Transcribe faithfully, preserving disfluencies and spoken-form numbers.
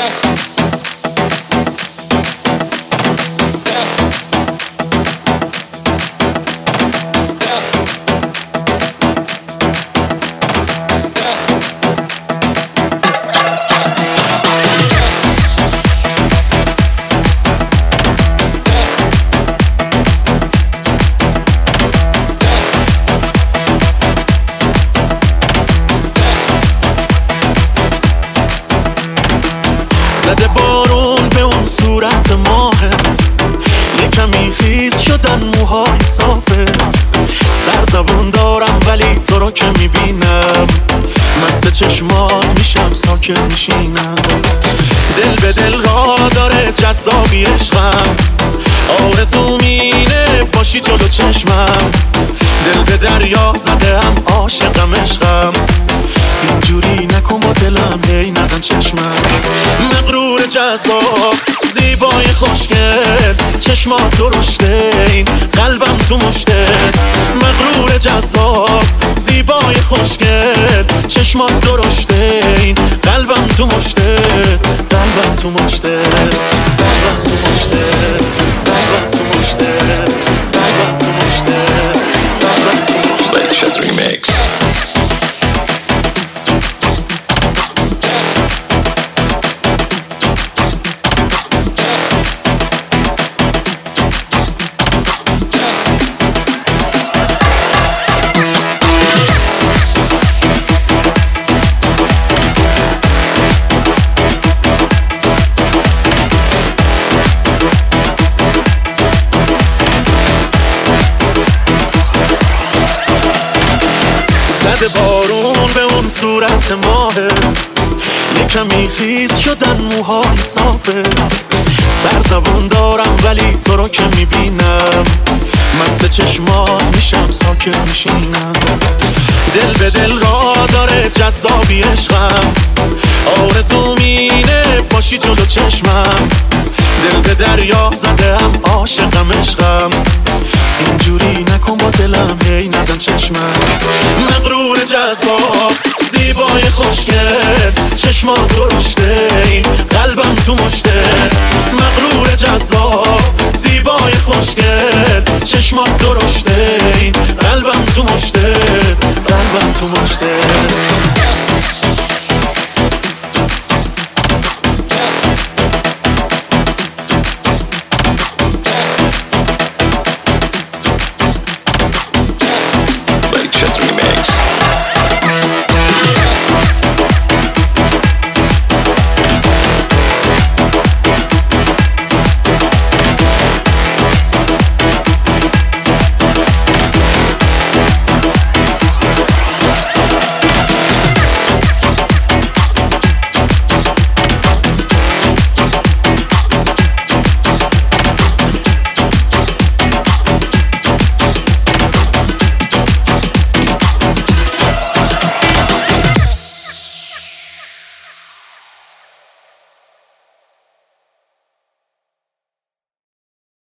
زده بارون به اون صورت ماهت، یه کمی خیز شدن موهای صافت. سرزبون دارم ولی تو رو که میبینم، مست چشمات میشم ساکت میشینم. دل به دل را داره جذابی عشقم، آرزوم اینه باشی جلو چشمم. دل به دریا زدم عاشقم عشقم، اینجوری نکن با دلم هی نزن چشمم. مغرور جذاب زیبای خوشگل، چشمات درشته این قلبم تو مشتت. مغرور جذاب زیبای خوشگل، چشمات درشته این قلبم تو مشتت. قلبم تو مشتت، قلبم تو مشتت، قلبم تو مشتت، قلبم تو مشتت، قلبم تو مشتت. Legend Remix. زده بارون به اون صورت ماهت، یه کمی خیز شدن موهای صافت. سرزبون دارم ولی تو رو که میبینم، مست چشمات میشم ساکت میشینم. دل به دل را داره جذابی عشقم، آرزوم اینه باشی جلو چشمم. دل به دریا زدم عاشقم عشقم، اینجوری نکن با دلم هی نزن چشمم. مغرور جذاب زیبای خوشگل، چشمات درشته این قلبم تو مشتت. مغرور جذاب زیبای خوشگل، چشمات درشته این قلبم تو مشتت. قلبم تو مشتت.